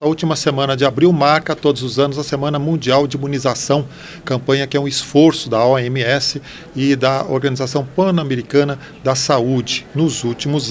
A última semana de abril marca todos os anos a Semana Mundial de Imunização, campanha que é um esforço da OMS e da Organização Pan-Americana da Saúde. Nos últimos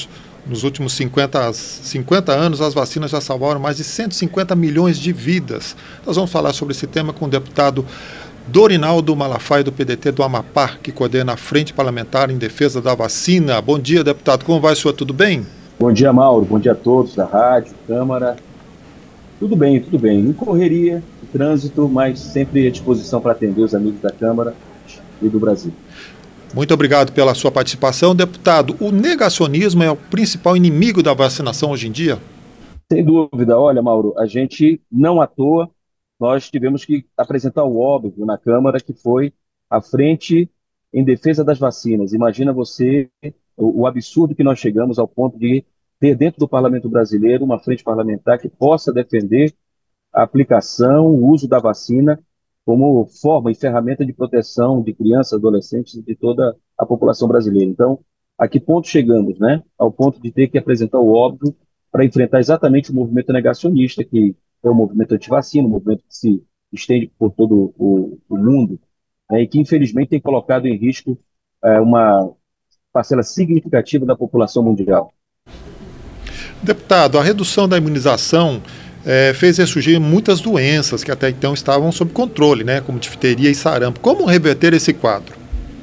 50 anos, as vacinas já salvaram mais de 150 milhões de vidas. Nós vamos falar sobre esse tema com o deputado Dorinaldo Malafaia, do PDT do Amapá, que coordena a Frente Parlamentar em Defesa da Vacina. Bom dia, deputado. Como vai, senhor? Tudo bem? Bom dia, Mauro. Bom dia a todos da rádio, Câmara. Tudo bem, tudo bem. Em correria, em trânsito, mas sempre à disposição para atender os amigos da Câmara e do Brasil. Muito obrigado pela sua participação. Deputado, o negacionismo é o principal inimigo da vacinação hoje em dia? Sem dúvida. Olha, Mauro, a gente não à toa, nós tivemos que apresentar o óbvio na Câmara, que foi a Frente em Defesa das Vacinas. Imagina você o absurdo que nós chegamos ao ponto de ter dentro do Parlamento Brasileiro uma frente parlamentar que possa defender a aplicação, o uso da vacina como forma e ferramenta de proteção de crianças, adolescentes e de toda a população brasileira. Então, a que ponto chegamos, né? Ao ponto de ter que apresentar o óbvio para enfrentar exatamente o movimento negacionista, que é o movimento antivacina, um movimento que se estende por todo o mundo, né, e que, infelizmente, tem colocado em risco uma parcela significativa da população mundial. Deputado, a redução da imunização fez ressurgir muitas doenças que até então estavam sob controle, né, como difteria e sarampo. Como reverter esse quadro?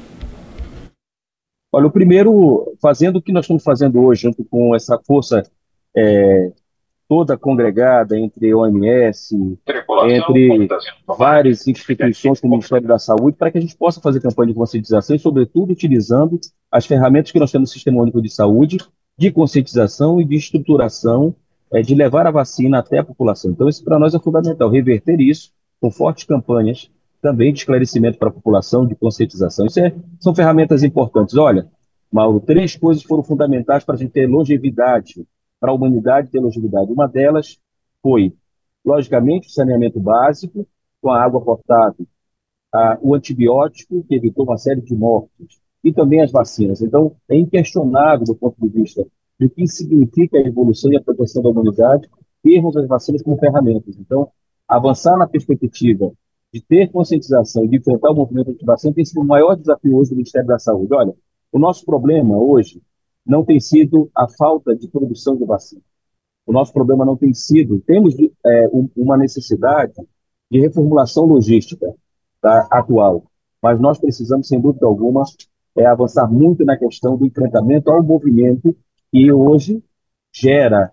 Olha, o primeiro, fazendo o que nós estamos fazendo hoje, junto com essa força toda congregada entre OMS, entre várias instituições como o Ministério da Saúde, para que a gente possa fazer campanha de conscientização e, sobretudo, utilizando as ferramentas que nós temos no Sistema Único de Saúde, de conscientização e de estruturação, de levar a vacina até a população. Então, isso para nós é fundamental, reverter isso com fortes campanhas também de esclarecimento para a população, de conscientização. São ferramentas importantes. Olha, Mauro, 3 coisas foram fundamentais para a gente ter longevidade, para a humanidade ter longevidade. Uma delas foi, logicamente, o saneamento básico, com a água potável, o antibiótico, que evitou uma série de mortes, e também as vacinas. Então, é inquestionável, do ponto de vista do que significa a evolução e a proteção da humanidade, termos as vacinas como ferramentas. Então, avançar na perspectiva de ter conscientização e de enfrentar o movimento anti-vacina tem sido o maior desafio hoje do Ministério da Saúde. Olha, o nosso problema hoje não tem sido a falta de produção de vacina. O nosso problema não tem sido, temos uma necessidade de reformulação logística atual, mas nós precisamos, sem dúvida alguma, avançar muito na questão do enfrentamento ao movimento que hoje gera,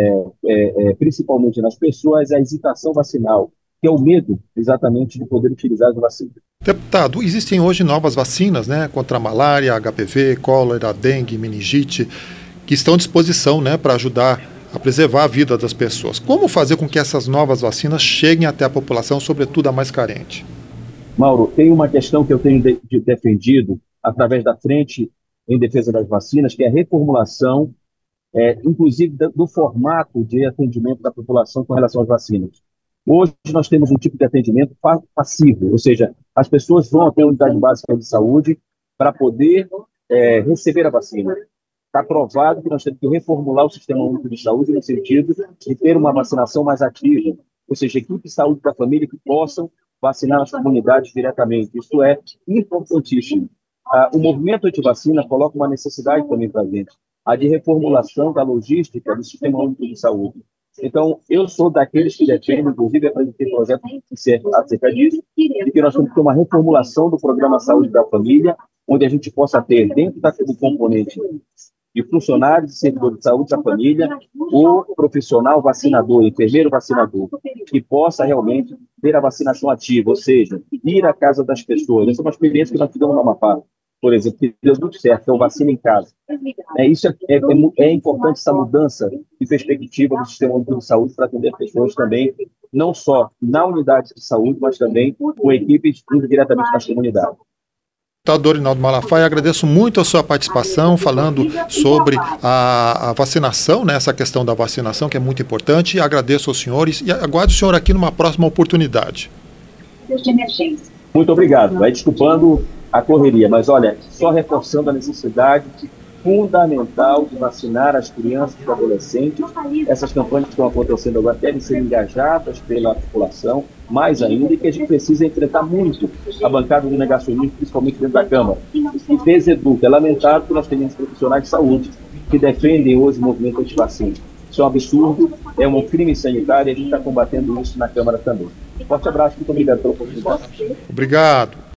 principalmente nas pessoas, a hesitação vacinal, que é o medo, exatamente, de poder utilizar as vacinas. Deputado, existem hoje novas vacinas, né, contra a malária, HPV, cólera, dengue, meningite, que estão à disposição, né, para ajudar a preservar a vida das pessoas. Como fazer com que essas novas vacinas cheguem até a população, sobretudo a mais carente? Mauro, tem uma questão que eu tenho defendido através da Frente em Defesa das Vacinas, que é a reformulação, inclusive, do formato de atendimento da população com relação às vacinas. Hoje nós temos um tipo de atendimento passivo, ou seja, as pessoas vão até a unidade básica de saúde para poder receber a vacina. Está provado que nós temos que reformular o Sistema Único de Saúde no sentido de ter uma vacinação mais ativa, ou seja, equipes de saúde da família que possam vacinar as comunidades diretamente. Isso é importantíssimo. O movimento anti-vacina coloca uma necessidade também para a gente, a de reformulação da logística do Sistema Único de Saúde. Então, eu sou daqueles que defendem, inclusive apresentei projetos acerca disso, de que nós temos que ter uma reformulação do Programa Saúde da Família, onde a gente possa ter, dentro do componente de funcionários e servidores de saúde da família, o profissional vacinador, enfermeiro vacinador, que possa realmente ter a vacinação ativa, ou seja, ir à casa das pessoas. Essa é uma experiência que nós tivemos no Amapá, por exemplo, que deu muito certo, que é o vacina em casa. Isso é importante, essa mudança de perspectiva do Sistema Único de Saúde para atender pessoas também, não só na unidade de saúde, mas também com equipes indo diretamente nas comunidades. Deputado Dorinaldo Malafaia, agradeço muito a sua participação, falando sobre a vacinação, né, essa questão da vacinação, que é muito importante, e agradeço aos senhores e aguardo o senhor aqui numa próxima oportunidade. Muito obrigado. Desculpando a correria, mas olha, só reforçando a necessidade fundamental de vacinar as crianças e adolescentes. Essas campanhas que estão acontecendo agora devem ser engajadas pela população, mais ainda, e que a gente precisa enfrentar muito a bancada do negacionismo, principalmente dentro da Câmara. E deseduca. É lamentável que nós tenhamos profissionais de saúde que defendem hoje o movimento antivacina. Isso é um absurdo, é um crime sanitário, e a gente está combatendo isso na Câmara também. Forte abraço, muito obrigado pela oportunidade. Obrigado.